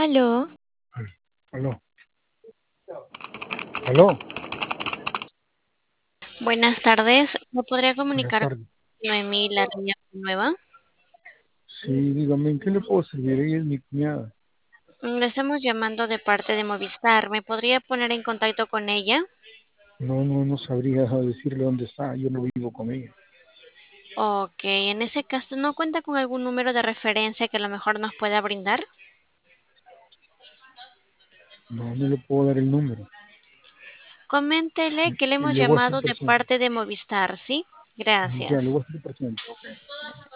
Aló, Aló, aló, buenas tardes. ¿Me podría buenas comunicar con tardes. Noemí la Reina Nueva? Sí, dígame, ¿en qué le puedo servir? Ella es mi cuñada. Le estamos llamando de parte de Movistar. ¿Me podría poner en contacto con ella? No sabría decirle dónde está. Yo no vivo con ella. Ok, en ese caso, ¿no cuenta con algún número de referencia que a lo mejor nos pueda brindar? No le puedo dar el número. Coméntele que le hemos Le voy a hacer llamado de persona. parte de Movistar, ¿sí? Ya, le Gracias. voy a hacer persona. Ok.